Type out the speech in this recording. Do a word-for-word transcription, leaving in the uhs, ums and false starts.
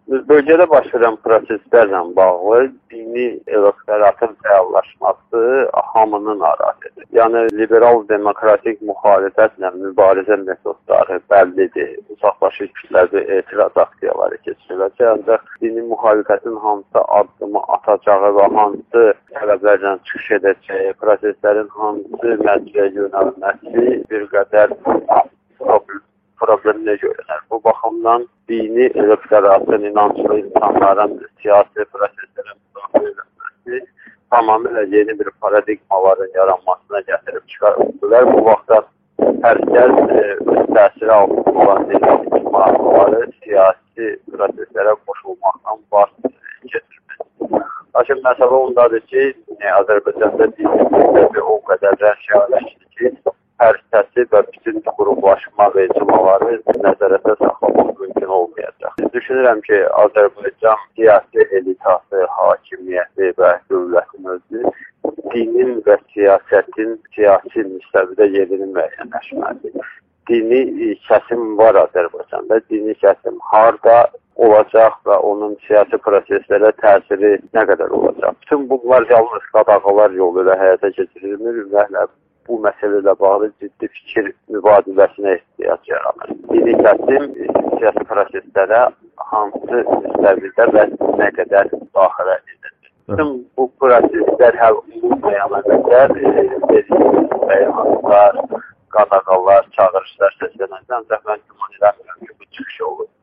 Bölgədə baş verən proseslərlə bağlı dini elektoratın fəallaşması hamını narahat edir. Yəni, liberal demokratik müxalifətlə mübarizə metodları bəllidir. Uzaqbaşı kütləvi etiraz aksiyaları keçiriləcək. Ancaq dini müxalifətin hansı addımı atacağı və hansı tələblərlə çıxış edəcəyi, proseslərin hansı məcliyə yönəlməsi bir qədər problem. problemlə görünür. Bu baxımdan dini elektoratın, inanclı insanların siyasi proseslərə müdaxilə edilməsi tamamilə yeni bir paradigmaların yaranmasına gətirib çıxarıldılar. Bu vaxtda hər kəs e, öz təsiri altında olan dini icmaları siyasi proseslərə qoşulmaqdan baş keçirmək. Lakin məsələ ondadır ki, e, Azərbaycanda dini məktəbi o qədər rəşyələşdir ki, hər kəsi və bütün qruplaşma və icmaları nəzərətə saxlamaq mümkün olmayacaq. Düşünürəm ki, Azərbaycan siyasi elitası, hakimiyyəti və dövlətin özü dinin və siyasətin siyasi müstəvidə yerini müəyyənləşməlidir. Dini kəsim var Azərbaycanda. Dini kəsim harda olacaq və onun siyasi proseslərə təsiri nə qədər olacaq? Bütün bunlar yalnız qadağalar yolu ilə həyata keçirilmir və bu məsələ ilə bağlı ciddi fikir mübadiləsinə ehtiyac yaranır. Dini kəsim siyasi proseslərə hansı müstəvidə və nə qədər daxilə edilir. Bütün bu proseslər həll olunmayan əməllər, bəyanatlar, qadağalar, çağırışlar səslənəcək. Ancaq mən güman eləmirəm ki, bu çıxış olur.